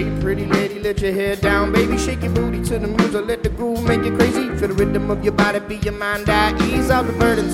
Hey, pretty lady, let your hair down, baby. Shake your booty to the music, let the groove make you crazy. Feel the rhythm of your body, be your mind at ease. All the burdens